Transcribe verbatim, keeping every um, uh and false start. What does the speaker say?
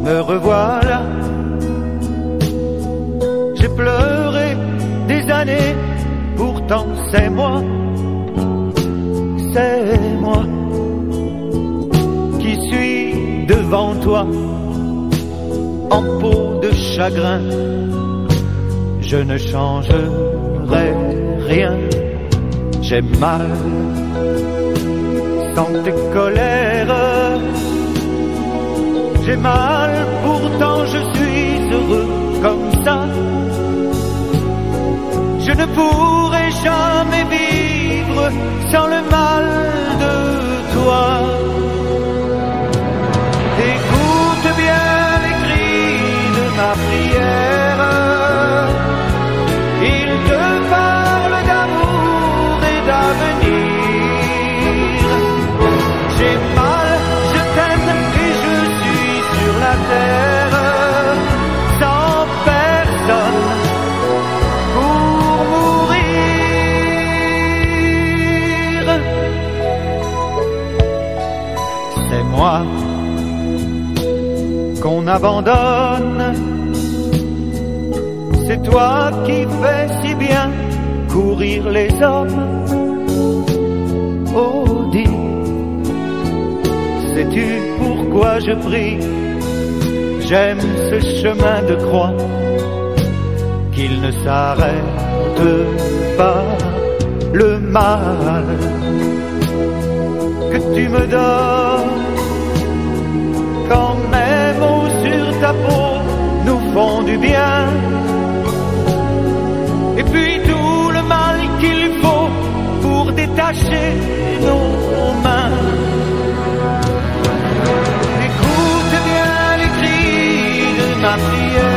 me revoilà. J'ai pleuré des années, pourtant c'est moi, c'est moi qui suis devant toi, en peau de chagrin. Je ne changerai rien, j'ai mal sans tes colères. J'ai mal, pourtant je suis heureux comme ça. Je ne pourrai jamais vivre sans le mal de toi. Écoute bien les cris de ma prière. Il te parle d'amour et d'avenir. J'ai mal, je t'aime et je suis sur la terre sans personne pour mourir. C'est moi qu'on abandonne. C'est toi qui fais si bien courir les hommes. Oh, dis, sais-tu pourquoi je prie? J'aime ce chemin de croix, qu'il ne s'arrête pas. Le mal que tu me donnes, quand mes mots sur ta peau nous font du bien. Et puis tout le mal qu'il faut pour détacher nos mains. Écoute bien les cris de ma prière.